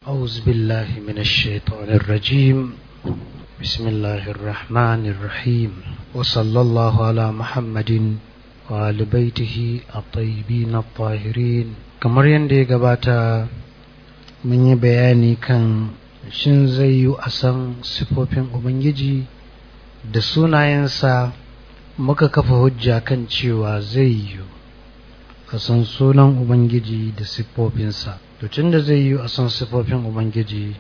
أعوذ بالله من الشيطان الرجيم بسم الله الرحمن الرحيم وصلى الله على محمد وآل بيته الطيبين الطاهرين. kamar yadda ya gabata mun yi bayani kan shin zai yi a san sifofin Ubangiji da sunayensa, muka kafa hujja kan cewa zai yi a san sunan Ubangiji da siffofinsa. To tunda zai yi a san siffofin Ubangiji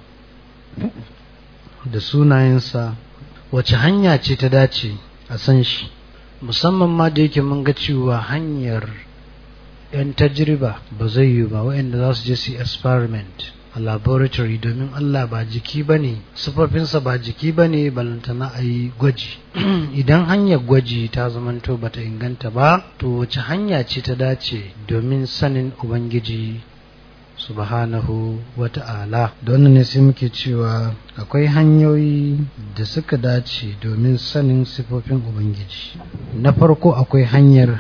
da sunayensa, wace hanya ce ta dace a san shi, musamman ma da yake mun ga cewa hanyar 'yan tajriba ba zai yi ba, waɗanda za su je su experiment a laboratory, domin Allah ba jiki ba ne, siffofinsa ba jiki ba ne balantana a yi gwaji. Idan hanyar gwaji ta zamanto ba ta inganta ba, to wace hanya ce ta dace domin sanin Ubangiji subhanahu wa ta'ala? Da wannan ne sai muke cewa akwai hanyoyi da suka dace domin sanin sifofin Ubangiji. Na farko akwai hanyar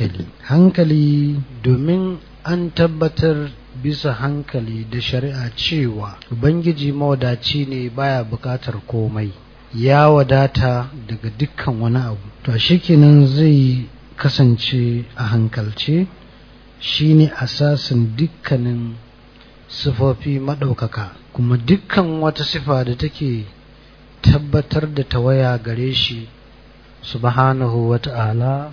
hankali domin an tabbatar bisa hankali da shari'a cewa Ubangiji mawadaci ne, baya bukatar komai, ya wadata daga dukkan wani abu. To shikenan zai kasance a hankalce shine asasin dukkanin sifofi maɗaukaka, kuma dukkan wata sifa da take tabbatar da tawaya gare shi subhanahu wa ta'ala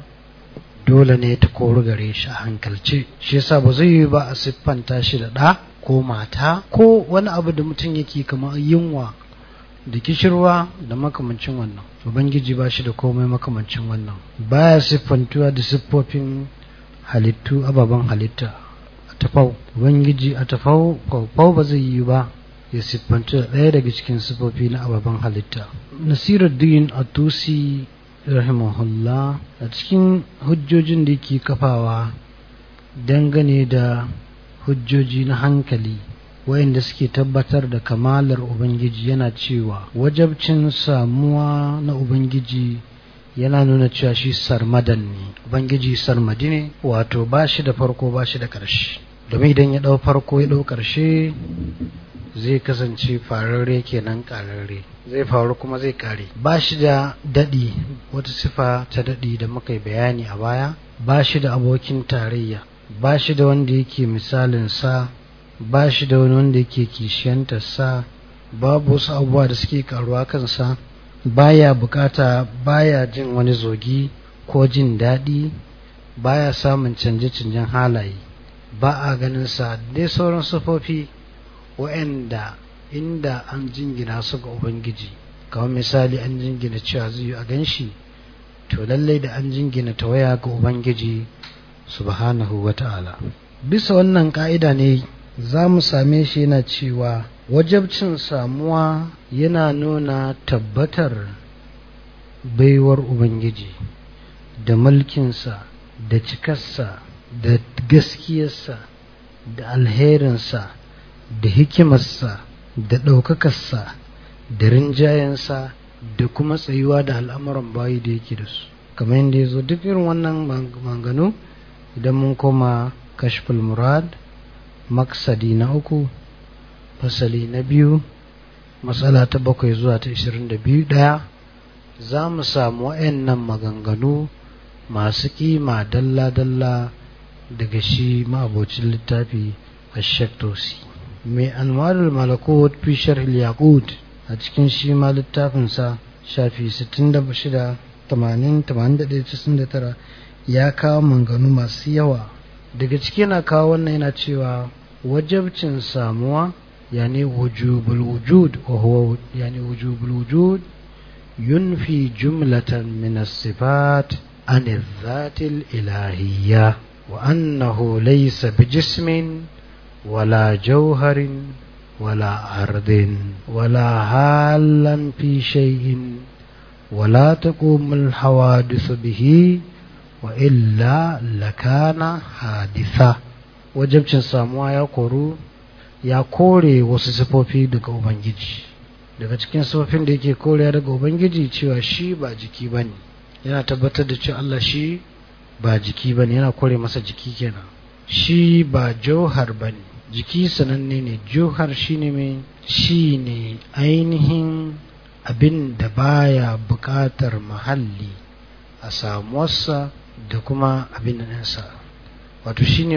dole ne ta kori gare shi a hankalce. Shi yasa ba zai yi ba a siffanta shi da ɗa ko mata ko wani abu da mutum yake kamar yunwa da kishirwa da makamancin wannan. Ubangiji ba shi da komai makamancin wannan, baya siffantuwa da siffofin halittu, ababen halitta. Tafau Ubangiji a tafau ba zai yi ba ya siffantu da ɗaya daga cikin siffofi na ababen halitta. Nasiruddin At-Tusi rahimahullah a cikin hujjojin da yake kafawa dangane da hujjoji na hankali wayanda suke tabbatar da kamalar Ubangiji, yana cewa wajabcin samuwa na Ubangiji yana nuna cewa shi sarmadan ne. Ubangiji sarmadi ne, wato ba shi da farko ba shi da ƙarshe, domin idan ya ɗau farko ya ɗau ƙarshe zai kasance fararre kenan, ƙararre, zai faru kuma zai ƙare. Ba shi da daɗi, wata sifa ta daɗi da muka yi bayani a baya. Ba shi da abokin tarayya, ba shi da wanda yake misalin sa, ba shi da wani wanda yake kishiyantar sa, babu wasu abubuwa da suke karuwa kansa, baya bukata, baya jin wani zogi ko jin daɗi, baya samun canje-canjen halaye, ba a ganin sa, dai sauran sufofi wa'anda inda an jingina su ga Ubangiji, kamar misali an jingina cewa zai yi a ganshi, to lallai da an jingina tawaya ga Ubangiji subhanahu wa ta'ala. Bisa wannan ka'ida ne za mu same shi yana cewa wajabcin samuwa yana nuna tabbatar baiwar Ubangiji da mulkinsa da cikarsa da gaskiyarsa da alherinsa da hikimarsa da ɗaukakarsa da rinjayensa da kuma tsayuwa da al'amuran bayi da yake da su, kamar yadda ya zo duk irin wannan maganganu idan mun koma kashful murad maksadi na 3 fasali na 2 matsala ta 7 zuwa ta 22 za mu samu wayannan maganganu masu kima dalla-dalla daga shi ma'abocin littafi Ash-Shaykh Tusi mai Anwarul Malakut fi Sharh al-Yaqut, a cikin shi ma littafinsa shafi 66 80 81 99 ya kawo maganganu masu yawa. Daga ciki yana kawo wannan, yana cewa wajabcin samuwa yani wujubul wujud, wa huwa yani wujubul wujud yunfi jumlatan min as-sifat an adh-dhat al-ilahiyyah wa annahu laysa bijismin wala jawharin wala ardin wala halan fi shay'in wala taqumu al-hawadith bihi wa illa lakana haditha. Wajabcin samuwa ya kore wasu sifofi daga Ubangiji. Daga cikin sifofin da yake kore daga Ubangiji cewa shi ba jiki bane, yana tabbatar da cewa Allah shi ba jiki bane, yana kore masa jiki kenan. Shi ba jauhar bane, jiki sananne ne, jauhar shine ainihin abin da baya buƙatar mahalli a samuwarsa da kuma abin ɗinsa, wato shine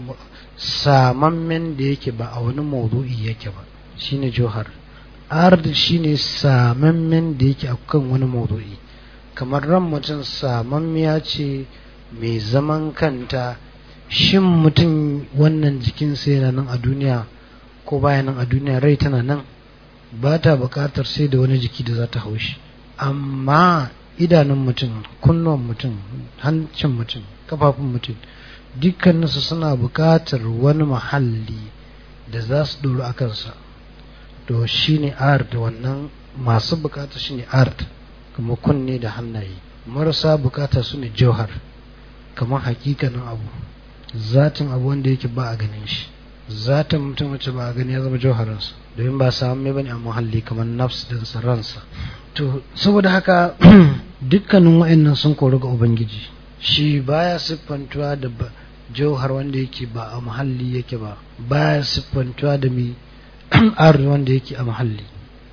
samammen da yake ba a wani maudu'i yake ba, shine jauhar. Ard shine samammen da yake a kan wani maudu'i, kamar ran mutum samammiya ce mai zaman kanta. Shin mutum wannan jikinsa yana nan a duniya ko baya nan a duniya? Rai tana nan, ba ta buƙatar sai da wani jiki da za ta haushi. Amma idanun mutum, kunnuwan mutum, hancin mutum, kafafun mutum, dukkaninsu suna buƙatar wani mahalli da za su ɗoru a kansa. To shine art, wannan masu buƙata shine art, kuma kunne da hannaye. Marasa buƙata su ne jauhar, kamar hakikanin abu, zatin abu wanda yake ba a ganin shi. Zatin mutum wacce ba a gani ya zama jauharinsa, domin ba samun mai bane a muhalli kamar nafs dinsa, ransa. To saboda haka dukkanin wa'annan sun kori ga ubangiji. Shi baya siffantuwa da jauhar wanda yake ba a muhalli yake ba, baya siffantuwa da mai arzi wanda yake a muhalli.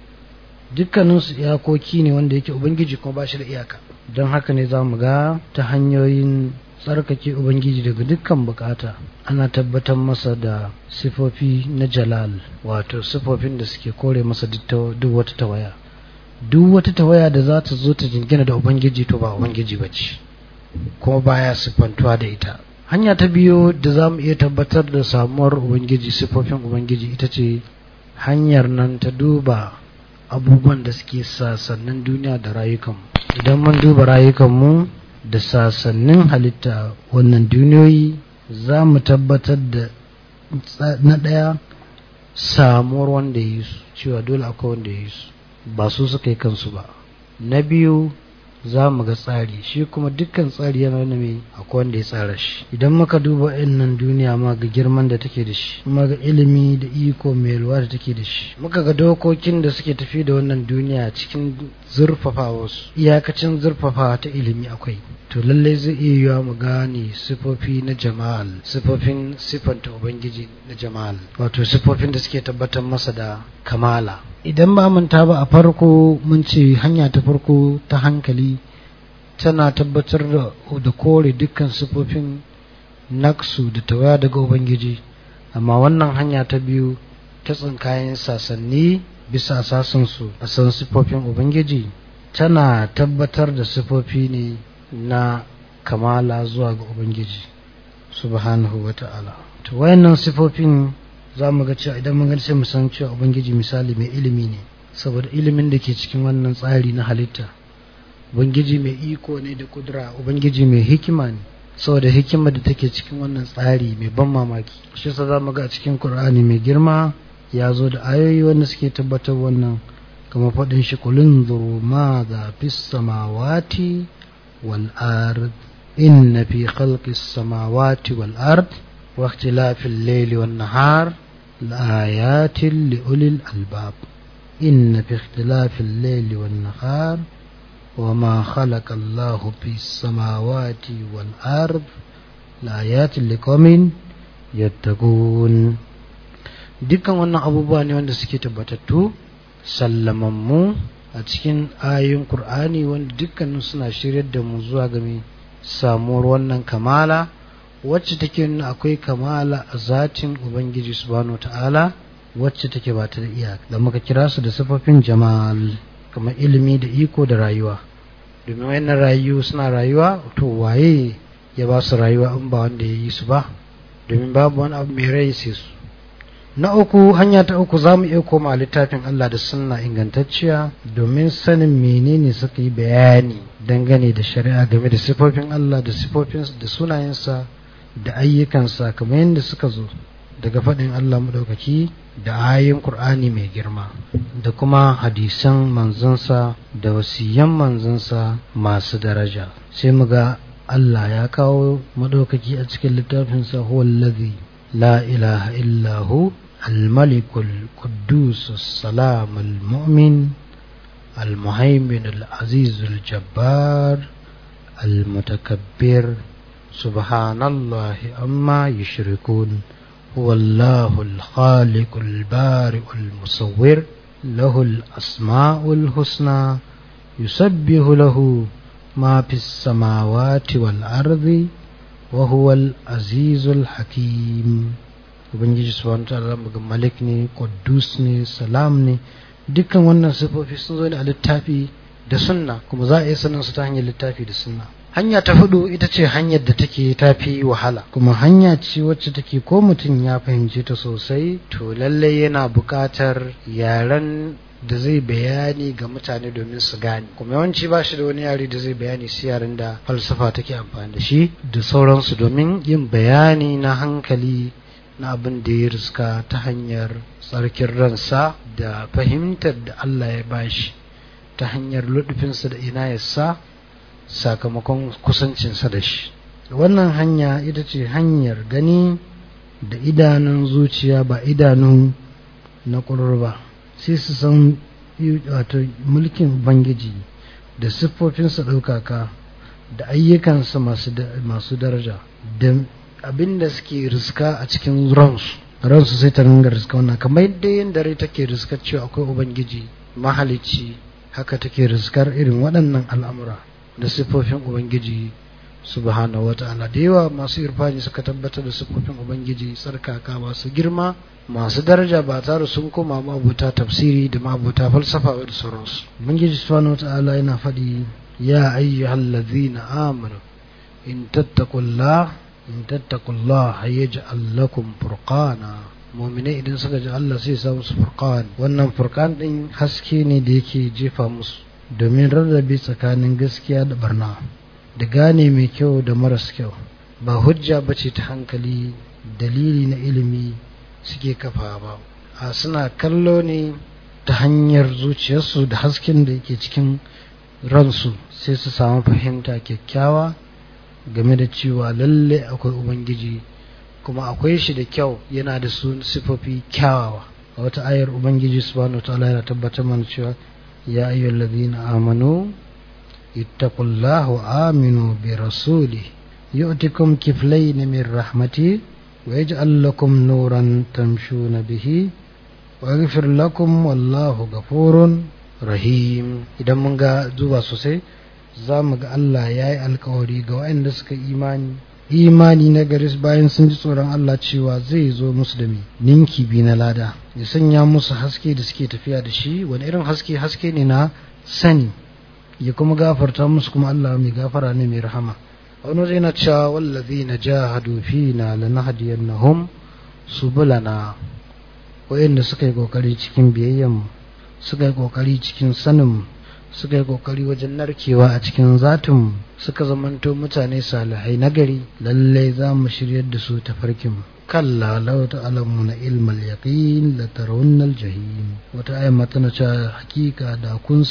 Dukkaninsu iyakoki ne wanda yake ubangiji kuma ba shi da iyaka. Don haka ne za mu ga ta hanyoyin tsarkake ubangiji daga dukkan bukata ana tabbatar masa da sifofi na jalal, wato sifofin da suke kore masa duk wata tawaya. Duk wata tawaya da za ta zo ta jingina da ubangiji to ba ubangiji ba ce, kuma baya siffantuwa da ita. Hanya ta biyu da za mu iya tabbatar da samuwar ubangiji, sifofin ubangiji, ita ce hanyar nan ta duba abubuwan da suke sasannin duniya da rayukanmu. Idan mun duba rayukanmu da sasannin halitta wannan duniyoyi, za mu tabbatar da na ɗaya samuwar wanda ya yi su, cewa dole akwai wanda ya yi su, ba su suka yi kansu ba. Na biyu za mu ga tsari, shi kuma dukkan tsari yana nuna mai akwai wanda ya tsara shi. Idan muka duba nan duniya ma ga girman da take da shi, kuma ga ilimi da iko mai yalwa da take da shi, muka ga dokokin da suke tafi da wannan duniya cikin zurfafawa su, iyakacin zurfafawa ta ilimi akwai, to lallai zai iya yiwa mu gane sifofi na jamal, siffanta ubangiji na jamal, wato sifofin da suke tabbatar masa da kamala. Idan ba manta ba a farko mun ce hanya ta farko ta hankali tana tabbatar da kore dukkan sifofin naksu da tawaya daga ubangiji, amma wannan hanya ta biyu ta tsinkayen sasanni bisa asasinsu a san sifofin ubangiji tana tabbatar da sifofi ne na kamala zuwa ga ubangiji subhanahu wa ta'ala. To wayannan sifofin za mu ga cewa idan mun gani sai mu san cewa ubangiji misali mai ilimi ne, saboda ilimin da ke cikin wannan tsari na halitta. Ubangiji mai iko ne da kudura, ubangiji mai hikima ne, saboda hikima da take cikin wannan tsari mai ban mamaki. Shi yasa za mu ga a cikin Qur'ani mai girma ya zo da ayoyi wanda suke tabbatar wannan, kamar faɗin shi kulun zuru ma za fis samawati wal ard inna fi khalqis samawati wal ard wa ikhtilafil layli wan nahar laayatin li ulil albab inna fi ikhtilafil layli wan nahar وما خلق الله في السماوات والأرض لآيات لقوم يتقون. dukkan wannan abubuwa ne wanda suke tabbatattu sallamammu a cikin ayoyin Qur'ani, wanda dukkanin suna shiryar da mu zuwa ga samuwar wannan kamala wacce take nuna akwai kamala a zatin ubangiji subhanahu ta'ala, wacce take ba ta da iyaka, da muka kira su da sifofin jamal, kamar ilimi da iko da rayuwa. Domin wannan rayu suna rayuwa, to waye ya ba su rayuwa in ba wanda ya yi su ba? Domin babu wani abu mai rai sai su. Na uku, hanya ta uku, za mu iya koma littafin Allah da sunna ingantacciya domin sanin menene suka yi bayani dangane da shari'a game da sifofin Allah da sifofin da sunayensa da ayyukansa, kamar yadda suka zo daga faɗin Allah madaukaki da ayoyin Qur'ani mai girma da kuma hadisan manzansa da wasiyan manzansa masu daraja. Sai mu ga Allah ya kawo madaukaki a cikin littafinsa, huwa allazi la ilaha illa hu al-malikul quddus as-salam al-mu'min al-muhaymin al-aziz al-jabbar al-mutakabbir subhanallahi amma yushrikun huwallahu al-khaliqul bari'ul musawwir lahul asma'ul husna yusabbihu lahu ma fis samawati wal ardi wa huwal azizul hakim. Ubangiji subhanahu ta'ala malik ne, quddus ne, salam ne. Dukkan wannan sifofi sun zo ne a littafi da sunna, kuma za a yi sanin su ta hanyar littafi da sunna. Hanya ta hudu ita ce hanyar da take tafi wahala, kuma hanya ce wacce take ko mutum ya fahimce ta sosai to lallai yana buƙatar yaren da zai bayani ga mutane domin su gane, kuma yawanci ba shi da wani yare da zai bayani sai yaren da falsafa take amfani da shi da sauransu, domin yin bayani na hankali na abin da ya riska ta hanyar tsarkin ransa da fahimtar da Allah ya bashi ta hanyar luɗufinsa da inayarsa sakamakon kusancinsa da shi. Wannan hanya ita ce hanyar gani da idanun zuciya, ba idanu na ƙurur ba, sai su san wato mulkin Ubangiji da siffofinsa ɗaukaka da ayyukansa masu daraja da abin da suke riska a cikin ransu sai ta ringa riska wannan, kamar yadda yin dare take riskar cewa akwai Ubangiji mahalicci, haka take riskar irin waɗannan al'amura da siffofin Ubangiji subhanahu wata'ala. Da yawa masu irfani suka tabbatar da siffofin Ubangiji tsarkaka masu girma masu daraja ba tare sun koma mabuta tafsiri da mabuta falsafa da sauransu. Ubangiji subhanahu wata'ala yana faɗi, ya ayyuhallazina amanu in tattaqullaha yaj'al lakum furqana. Mu'minai idan suka ji Allah sai sa musu furqan. Wannan furqan din haske ne da yake jefa musu domin rarrabe tsakanin gaskiya da barna, da gane mai kyau da maras kyau. Ba hujja bace ta hankali, dalili na ilimi suke kafa ba, a suna kallo ne ta hanyar zuciyarsu da hasken da yake cikin ransu, sai su samu fahimta kyakkyawa game da cewa lalle akwai Ubangiji, kuma akwai shi da kyau, yana da su sifofi kyawawa. A wata ayar Ubangiji subhanahu wataala yana tabbatar mana cewa ya ayyuhallazina amanu ittaqullaha wa aminu bi rasulih yu'tikum kiflayn min rahmati wa yaj'al lakum nuran tamshuna bihi wa yaghfir lakum wallahu ghafurun rahim. Idan mun ga zuba sosai za mu ga Allah ya yi alkawari ga waɗanda suka imani na garis bayan sun ji tsoron Allah cewa zai zo musu da ninki bi na lada, ya sanya musu haske da suke tafiya da shi. Wani irin haske ne na sani, ya kuma gafarta musu, kuma Allah mai gafara ne mai rahama. wani waje na cewa wallazina jahadu fina lanahdiyannahum subulana, wayanda suka yi kokari cikin biyayyan, suka yi kokari cikin sanin, suka yi kokari wajen narkewa a cikin zatin, suka zamanto mutane salihai nagari, lallai za mu shiryar da su tafarkin. kalla law ta'lamuna ilmal yaqin la tarawunnal jahim. Wata ayat matana cewa hakika da kun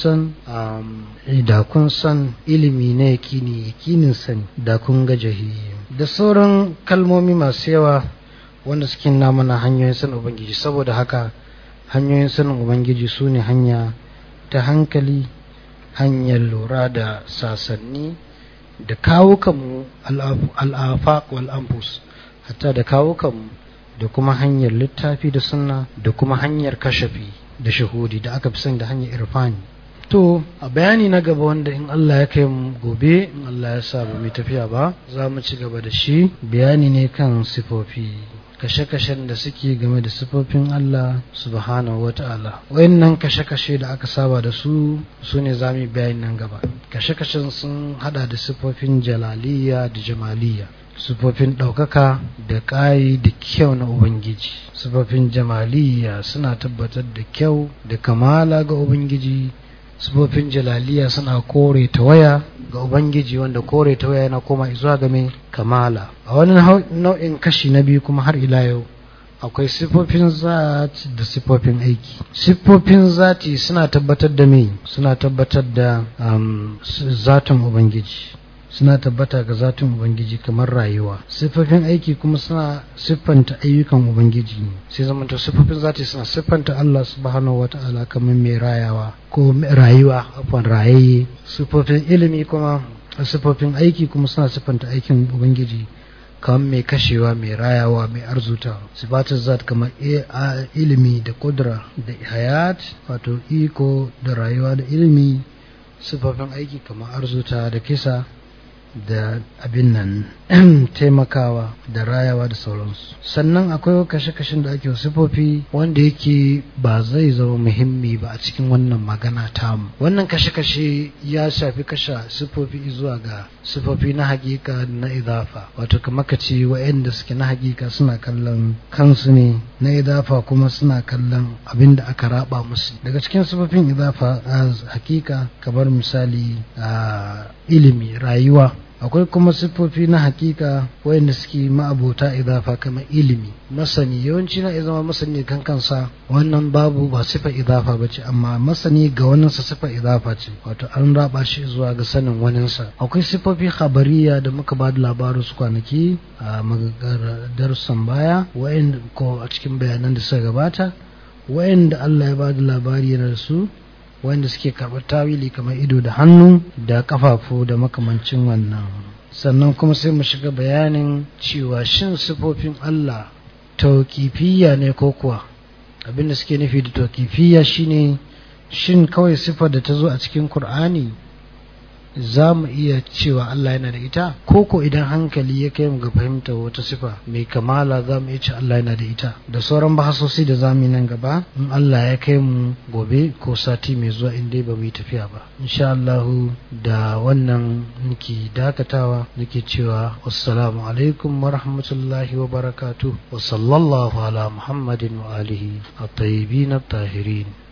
san ilimi ne yakinin sani da kun ga jahim, da sauran kalmomi masu yawa wanda suke mana hanyoyin sanin Ubangiji. Saboda haka hanyoyin sanin Ubangiji su ne hanya ta hankali, hanyar lura da sasanni, da kawo kanmu al'afaq wal anfus, hatta da kawo kanmu, da kuma hanyar littafi da sunna, da kuma hanyar kashafi da shahudi da aka fi sani da hanyar irfani. To a bayani na gaba wanda in Allah ya kai mu gobe, in Allah ya sa ba mai tafiya ba, za mu ci gaba da shi. Bayani ne kan sifofi, kashe-kashen da suke game da sifofin Allah subhanahu wata'ala. Wayannan kashe-kashe da aka saba da su ne za mu bayani nan gaba. Kashe-kashen sun hada da sifofin jalaliya da jamaliya, sifofin ɗaukaka da ƙayi da kyau na Ubangiji. Sifofin jamaliya suna tabbatar da kyau da kamala ga Ubangiji. Sifofin jalaliya suna kore tawaya ga Ubangiji, wanda kore tawaya yana koma zuwa ga mai kamala. A wani nau'in kashi na biyu kuma har ila yau akwai sifofin zati da sifofin aiki. Sifofin zati suna tabbatar da mai, suna tabbatar da zatin Ubangiji, suna tabbata ga zatin Ubangiji kamar rayuwa. Siffofin aiki kuma suna siffanta ayyukan Ubangiji, sai zamanta siffofin zati suna siffanta Allah subhanahu wata'ala kamar mai rayawa ko rayuwa, afwan rayayye. Siffofin ilimi kuma, siffofin aiki kuma suna siffanta aikin Ubangiji kamar mai kashewa, mai rayawa, mai arzutawa. Sifatul zat kamar ilimi da kudura da hayat, wato iko da rayuwa da ilimi. Sifofin aiki kamar arzuta da kisa da abin nan taimakawa da rayawa da sauransu. Sannan akwai kashe-kashen da ake sifofi wanda yake ba zai zama muhimmi ba a cikin wannan magana tamu. Wannan kashe-kashe ya shafi kasha sifofi zuwa ga sifofi na hakika na idafa, wato kamar ka ce wa'anda suke na hakika suna kallon kansu ne, na idafa kuma suna kallon abin da aka raba musu. Daga cikin sifofin idafa a hakika kamar misali ilimi, rayuwa. Akwai kuma siffofi na hakika wayanda suke ma'abota idafa kamar ilimi, masani. Yawanci na zama masani kan kansa, wannan babu ba sifa idafa bace, amma masani ga waninsa sifa idafa ce, wato an raba shi zuwa ga sanin waninsa. Akwai siffofi khabariya da muka ba da labarin su kwanaki a darussan baya, wayanda ko a cikin bayanan da suka gabata, wayanda Allah ya ba da labari yana da su, wanda suke karɓar tawili kamar ido da hannu da kafafu da makamancin wannan. Sannan kuma sai mu shiga bayanin cewa shin sifofin Allah tauqifiyya ne ko kuwa. Abinda suke nufi da tauqifiyya shine shin kawai sifar da ta zo a cikin Qur'ani za mu iya cewa Allah yana da ita, ko idan hankali ya kai mu ga fahimtar wata sifa mai kamala za mu iya ce Allah yana da ita. Da sauran bahasosi da zamu nan gaba in Allah ya kai mu gobe ko sati mai zuwa, in dai ba mu yi tafiya ba insha Allah. Da wannan nake dakatawa, nake cewa assalamu alaikum wa rahmatullahi wa barakatuh, wa sallallahu ala Muhammadin wa alihi at-tayyibin at-tahirin.